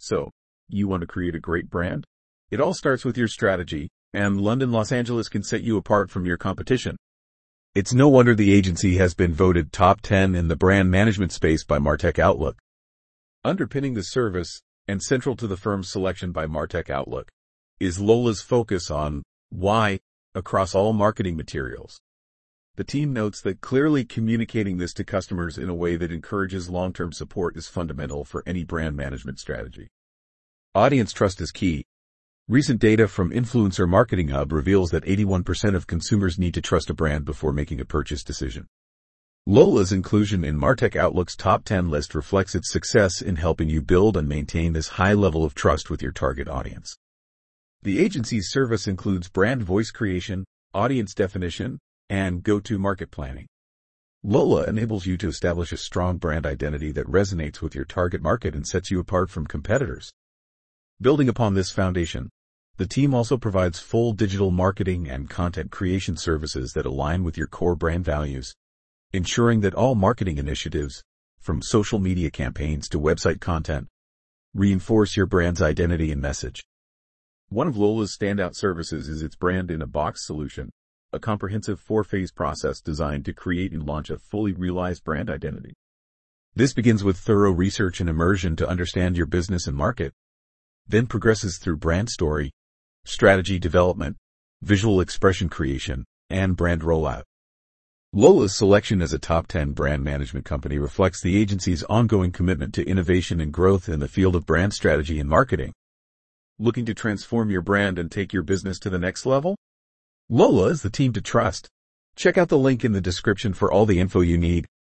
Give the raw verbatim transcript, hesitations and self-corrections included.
So, you want to create a great brand? It all starts with your strategy, and London Los Angeles can set you apart from your competition. It's no wonder the agency has been voted top ten in the brand management space by Martech Outlook. Underpinning the service, and central to the firm's selection by Martech Outlook, is Lola's focus on why across all marketing materials. The team notes that clearly communicating this to customers in a way that encourages long-term support is fundamental for any brand management strategy. Audience trust is key. Recent data from Influencer Marketing Hub reveals that eighty-one percent of consumers need to trust a brand before making a purchase decision. Lola's inclusion in Martech Outlook's top ten list reflects its success in helping you build and maintain this high level of trust with your target audience. The agency's service includes brand voice creation, audience definition, and go-to-market planning. Lola enables you to establish a strong brand identity that resonates with your target market and sets you apart from competitors. Building upon this foundation, the team also provides full digital marketing and content creation services that align with your core brand values, ensuring that all marketing initiatives, from social media campaigns to website content, reinforce your brand's identity and message. One of Lola's standout services is its brand-in-a-box solution, a comprehensive four-phase process designed to create and launch a fully realized brand identity. This begins with thorough research and immersion to understand your business and market, then progresses through brand story, strategy development, visual expression creation, and brand rollout. Lola's selection as a top ten brand management company reflects the agency's ongoing commitment to innovation and growth in the field of brand strategy and marketing. Looking to transform your brand and take your business to the next level? Lola is the team to trust. Check out the link in the description for all the info you need.